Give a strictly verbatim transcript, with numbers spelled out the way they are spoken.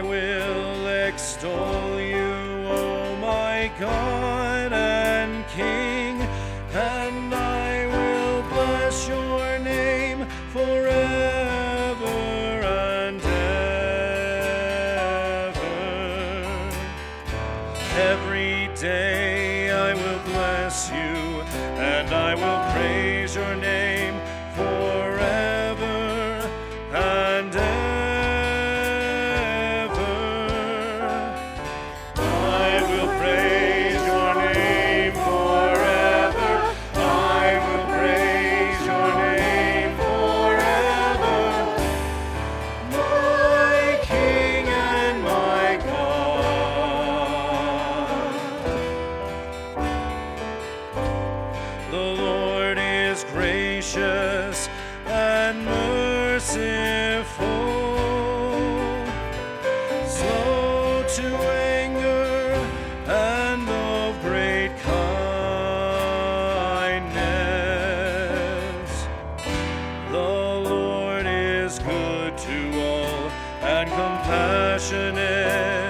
will extol you, O my God and King, and I will bless your name forever and ever. Every day I will bless you, and I will praise your name forever and ever. I will praise your name forever. I will praise your name forever. My King and my God. The Lord is gracious and merciful, slow to anger and of great kindness. The Lord is good to all and compassionate